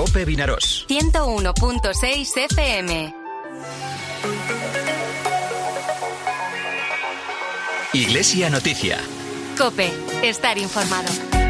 COPE Vinaròs. 101.6 FM. Iglesia Noticia. COPE. Estar informado.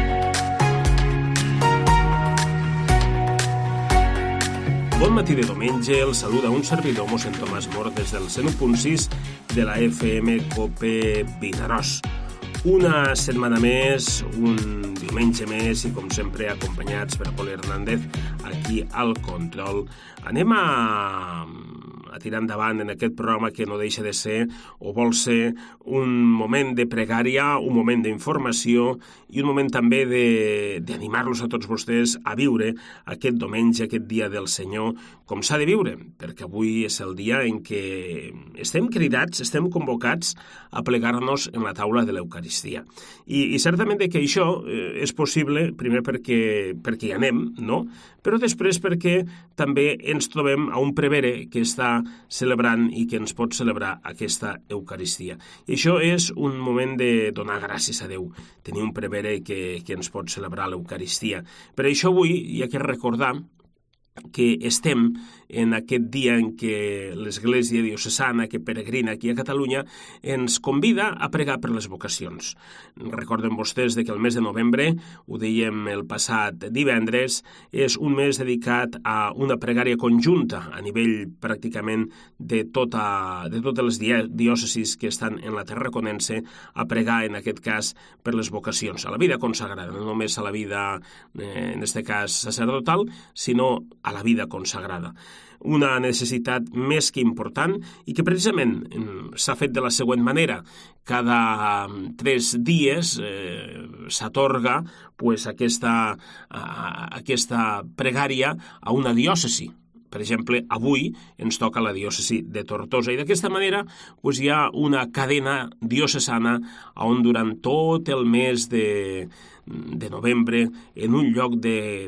Bon matí de diumenge, el saluda un servidor, mossèn Tomàs Mor, des del 101.6 de la FM COPE Vinaròs. Una setmana més, un diumenge més i, com sempre, acompanyats per Pol Hernández aquí al control. Anem a tirar endavant en aquest programa que no deixa de ser o vol ser un moment de pregària, un moment d'informació i un moment també d'animar-los a tots vostès a viure aquest diumenge, aquest dia del Senyor, com s'ha de viure, perquè avui és el dia en què estem cridats, estem convocats a plegar-nos en la taula de l'Eucaristia. I certament que això és possible, primer perquè hi anem, no? Però després perquè també ens trobem a un prevere que està celebrant i que ens pot celebrar aquesta Eucaristia. I això és un moment de donar gràcies a Déu, tenir un prevere que ens pot celebrar l'Eucaristia. Per això avui hi ha que recordar que estem en aquest dia en què l'Església Diocesana, que peregrina aquí a Catalunya, ens convida a pregar per les vocacions. Recorden vostès que el mes de novembre, ho dèiem el passat divendres, és un mes dedicat a una pregària conjunta a nivell pràcticament de totes les diòcesis que estan en la Tarraconense, a pregar, en aquest cas, per les vocacions, a la vida consagrada, no només a la vida, en aquest cas, sacerdotal, sinó a la vida consagrada. Una necessitat més que important i que precisament s'ha fet de la següent manera. Cada 3 dies s'atorga aquesta pregària a una diòcesi. Per exemple, avui ens toca la diòcesi de Tortosa i d'aquesta manera hi ha una cadena diocesana on durant tot el mes de novembre, en un lloc de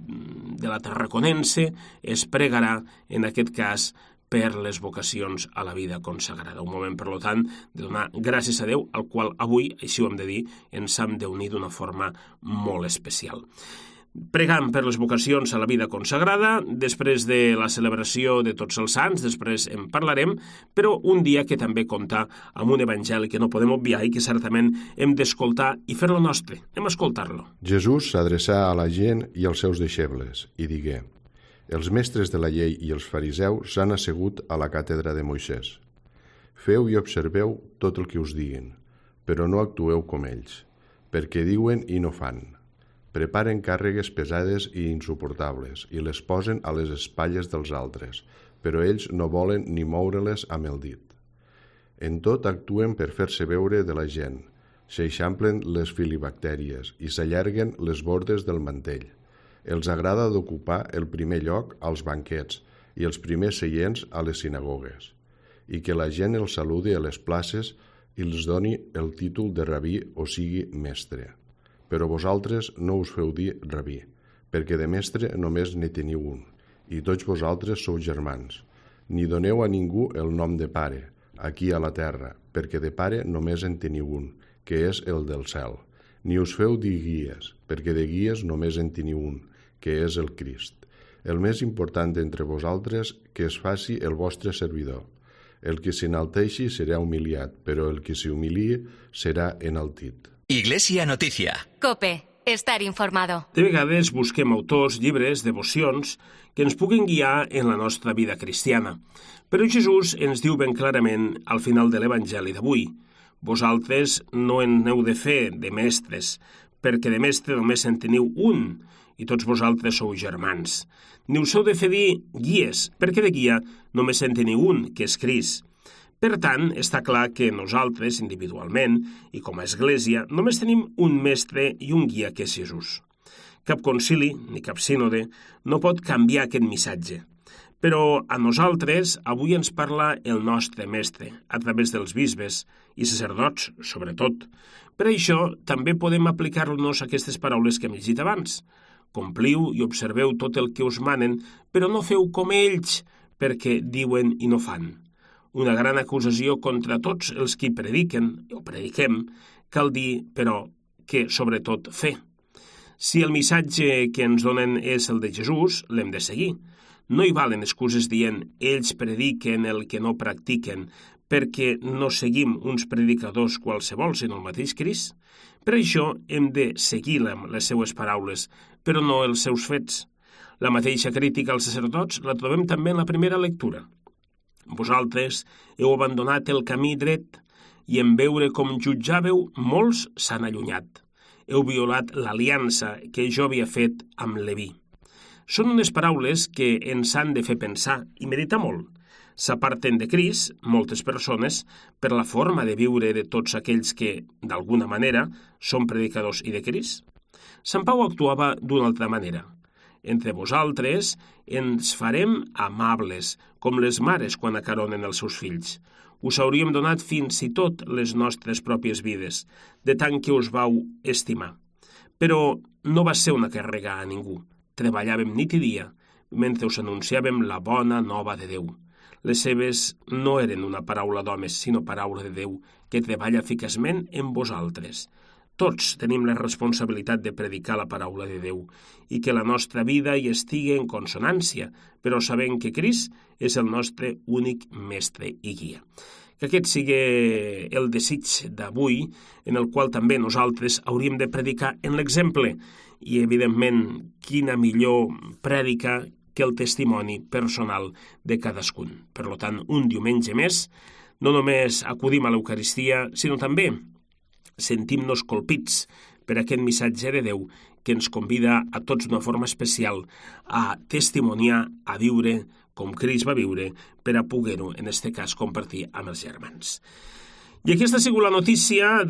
la Tarraconense, es pregarà, en aquest cas, per les vocacions a la vida consagrada. Un moment, per tant, de donar gràcies a Déu, al qual avui, així ho hem de dir, ens hem d'unir d'una forma molt especial. Pregant per les vocacions a la vida consagrada, després de la celebració de Tots els Sants, després en parlarem, però un dia que també compta amb un evangeli que no podem obviar i que certament hem d'escoltar i fer-lo nostre. Hem d'escoltar-lo. Jesús s'adreçà a la gent i als seus deixebles i digué: els mestres de la llei i els fariseus s'han assegut a la càtedra de Moisès. Feu i observeu tot el que us diguin, però no actueu com ells, perquè diuen i no fan. Preparen càrregues pesades i insuportables i les posen a les espatlles dels altres, però ells no volen ni moure-les amb el dit. En tot actuen per fer-se veure de la gent, s'eixamplen les filibactèries i s'allarguen les bordes del mantell. Els agrada d'ocupar el primer lloc als banquets i els primers seients a les sinagogues, i que la gent els saludi a les places i els doni el títol de rabí o sigui mestre. Però vosaltres no us feu dir rabí, perquè de mestre només ne teniu un, i tots vosaltres sou germans. Ni doneu a ningú el nom de pare, aquí a la terra, perquè de pare només en teniu un, que és el del cel. Ni us feu dir guies, perquè de guies només en teniu un, que és el Crist. El més important d'entre vosaltres que es faci el vostre servidor. El que s'enalteixi serà humiliat, però el que s'humiliï serà enaltit. Iglesia Noticia. COPE. Estar informado. De vegades busquem autors, llibres, devocions que ens puguin guiar en la nostra vida cristiana. Però Jesús ens diu ben clarament al final de l'Evangeli d'avui: vosaltres no en heu de fer de mestres, perquè de mestre només en teniu un, i tots vosaltres sou germans. Ni us heu de fer dir guies, perquè de guia només en teniu un, que és Crist. Per tant, està clar que nosaltres, individualment, i com a Església, només tenim un mestre i un guia, que és Jesús. Cap concili, ni cap sínode, no pot canviar aquest missatge. Però a nosaltres avui ens parla el nostre mestre, a través dels bisbes i sacerdots, sobretot. Per això també podem aplicar-nos aquestes paraules que hem llegit abans. Compliu i observeu tot el que us manen, però no feu com ells, perquè diuen i no fan. Una gran acusació contra tots els qui prediquen, o prediquem, cal dir, però, que sobretot fer. Si el missatge que ens donen és el de Jesús, l'hem de seguir. No hi valen excuses dient ells prediquen el que no practiquen perquè no seguim uns predicadors qualsevol, sinó el mateix Crist. Per això hem de seguir les seues paraules, però no els seus fets. La mateixa crítica als sacerdots la trobem també en la primera lectura. Vosaltres heu abandonat el camí dret i en veure com jutjàveu, molts s'han allunyat. Heu violat l'aliança que jo havia fet amb Leví. Són unes paraules que ens han de fer pensar i meditar molt. S'aparten de Crist, moltes persones, per la forma de viure de tots aquells que, d'alguna manera, són predicadors i de Crist. Sant Pau actuava d'una altra manera. Entre vosaltres ens farem amables, com les mares quan acaronen els seus fills. Us hauríem donat fins i tot les nostres pròpies vides, de tant que us vau estimar. Però no va ser una càrrega a ningú. Treballàvem nit i dia, mentre us anunciàvem la bona nova de Déu. Les seves no eren una paraula d'homes, sinó paraula de Déu, que treballa eficaçment en vosaltres. Tots tenim la responsabilitat de predicar la paraula de Déu i que la nostra vida hi estigui en consonància, però sabent que Crist és el nostre únic mestre i guia. Que aquest sigui el desig d'avui, en el qual també nosaltres hauríem de predicar en l'exemple i, evidentment, quina millor prèdica que el testimoni personal de cadascun. Per tant, un diumenge més, no només acudim a l'Eucaristia, sinó també sentim-nos colpits per aquest missatge de Déu que ens convida a tots d'una forma especial a testimoniar, a viure com Crist va viure, per a poder-ho, en aquest cas, compartir amb els germans. I aquesta ha sigut la notícia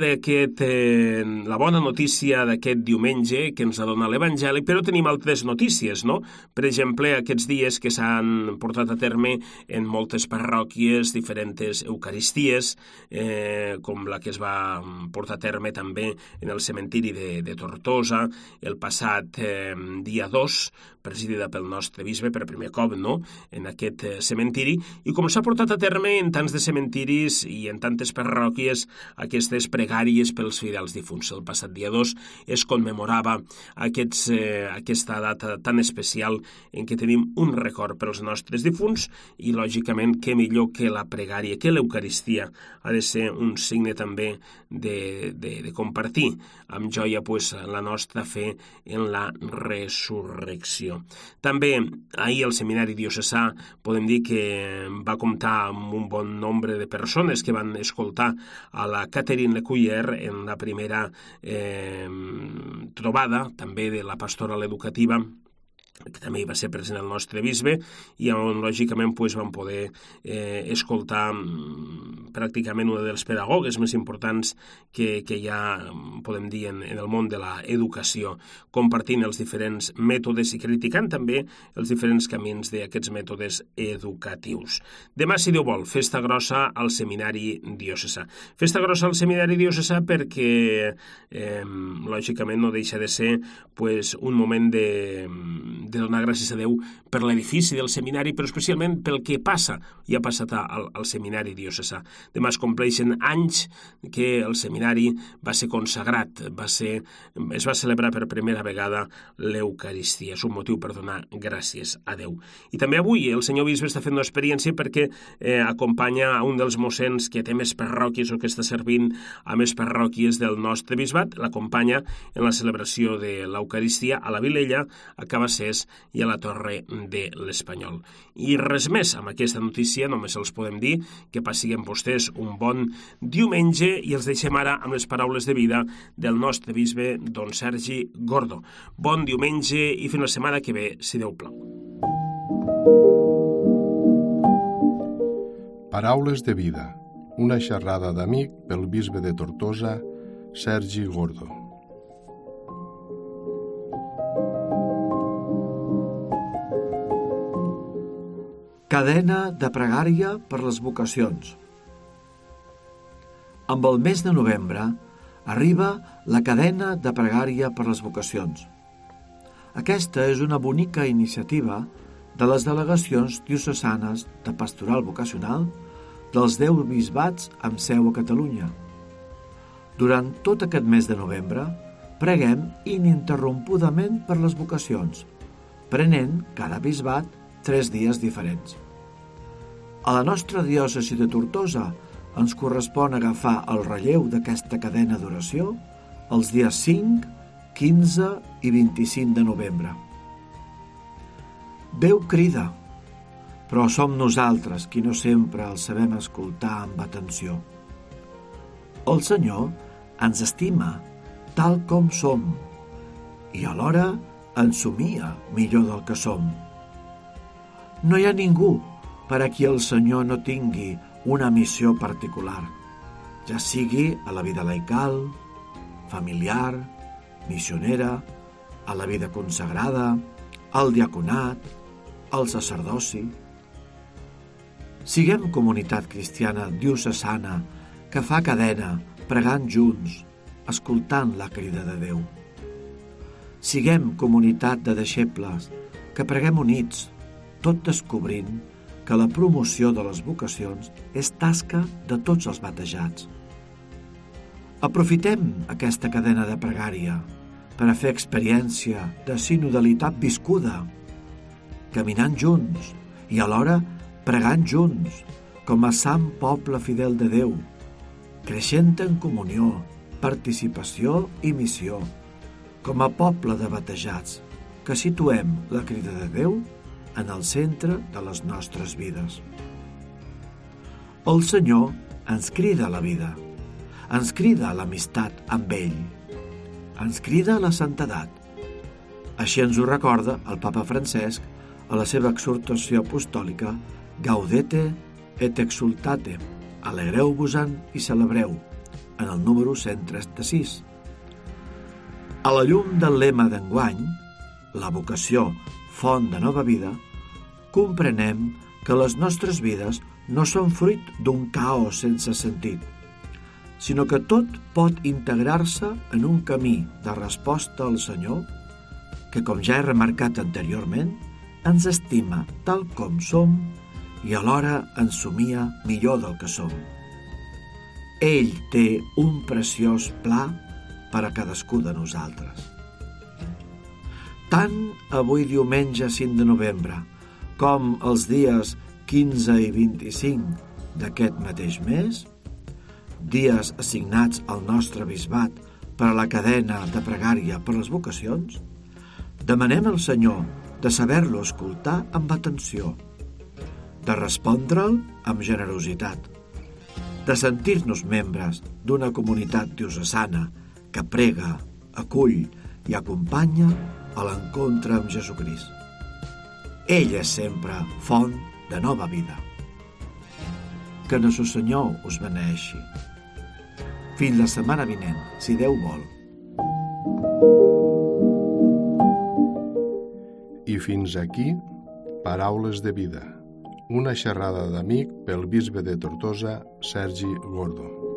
la bona notícia d'aquest diumenge que ens ha donat l'Evangeli, però tenim altres notícies, no? Per exemple, aquests dies que s'han portat a terme en moltes parròquies diferents eucaristies, com la que es va portar a terme també en el cementiri de Tortosa el passat dia 2, presidida pel nostre bisbe per primer cop, no?, en aquest cementiri, i com s'ha portat a terme en tants de cementiris i en tantes parròquies aquestes pregàries pels fidels difunts. El passat dia 2 es commemorava aquesta data tan especial en què tenim un record pels nostres difunts i, lògicament, què millor que la pregària, que l'Eucaristia ha de ser un signe també de compartir amb joia la nostra fe en la resurrecció. També ahir el seminari diocesà podem dir que va comptar amb un bon nombre de persones que van escoltar a la Catherine Lecuyer en la primera trobada també de la pastoral educativa, que també hi va ser present el nostre bisbe, i on lògicament vam poder escoltar pràcticament un dels pedagogues més importants que hi ha, podem dir, en el món de l'educació, compartint els diferents mètodes i criticant també els diferents camins d'aquests mètodes educatius. Demà, si Déu vol, festa grossa al seminari diocesà. Festa grossa al seminari diocesà perquè lògicament no deixa de ser un moment de donar gràcies a Déu per l'edifici del seminari, però especialment pel que passa i ha passat al seminari diocesà. Demà es compleixen anys que el seminari va ser consagrat, es va celebrar per primera vegada l'Eucaristia. És un motiu per donar gràcies a Déu. I també avui el senyor bisbe està fent una experiència perquè acompanya a un dels mossens que té més parròquies o que està servint a més parròquies del nostre bisbat, l'acompanya en la celebració de l'Eucaristia a la Vilella, a Cabassers i a la Torre de l'Espanyol. I res més amb aquesta notícia, només els podem dir que passin vostès un bon diumenge i els deixem ara amb les paraules de vida del nostre bisbe, don Sergi Gordo. Bon diumenge i fins la setmana que ve, si Déu plau. Paraules de vida. Una xerrada d'amic pel bisbe de Tortosa, Sergi Gordo. Cadena de pregària per les vocacions. Amb el mes de novembre arriba la cadena de pregària per les vocacions. Aquesta és una bonica iniciativa de les delegacions diocesanes de pastoral vocacional dels 10 bisbats amb seu a Catalunya. Durant tot aquest mes de novembre preguem ininterrompudament per les vocacions, prenent cada bisbat 3 dies diferents. A la nostra diòcesi de Tortosa ens correspon agafar el relleu d'aquesta cadena d'oració els dies 5, 15 i 25 de novembre. Déu crida, però som nosaltres qui no sempre el sabem escoltar amb atenció. El Senyor ens estima tal com som i alhora ens somia millor del que som. No hi ha ningú per a qui el Senyor no tingui una missió particular, ja sigui a la vida laical, familiar, missionera, a la vida consagrada, al diaconat, al sacerdoci. Siguem comunitat cristiana diocesana que fa cadena, pregant junts, escoltant la crida de Déu. Siguem comunitat de deixebles que preguem units, tot descobrint que la promoció de les vocacions és tasca de tots els batejats. Aprofitem aquesta cadena de pregària per a fer experiència de sinodalitat viscuda, caminant junts i alhora pregant junts com a sant poble fidel de Déu, creixent en comunió, participació i missió, com a poble de batejats que situem la crida de Déu en el centre de les nostres vides. El Senyor ens crida a la vida, ens crida a l'amistat amb ell, ens crida a la santedat. Així ens ho recorda el Papa Francesc a la seva exhortació apostòlica Gaudete et exultate, alegreu-vos-en i celebreu, en el número 136. A la llum del lema d'enguany, la vocació font de nova vida, comprenem que les nostres vides no són fruit d'un caos sense sentit, sinó que tot pot integrar-se en un camí de resposta al Senyor que, com ja he remarcat anteriorment, ens estima tal com som i alhora ens somia millor del que som. Ell té un preciós pla per a cadascú de nosaltres. Tant avui diumenge 5 de novembre com els dies 15 i 25 d'aquest mateix mes, dies assignats al nostre bisbat per a la cadena de pregària per les vocacions, demanem al Senyor de saber-lo escoltar amb atenció, de respondre'l amb generositat, de sentir-nos membres d'una comunitat diocesana que prega, acull i acompanya a l'encontre amb Jesucrist. Ell és sempre font de nova vida. Que Nostre Senyor us beneeixi. Fins la setmana vinent, si Déu vol. I fins aquí, Paraules de Vida, una xerrada d'amic pel bisbe de Tortosa, Sergi Gordo.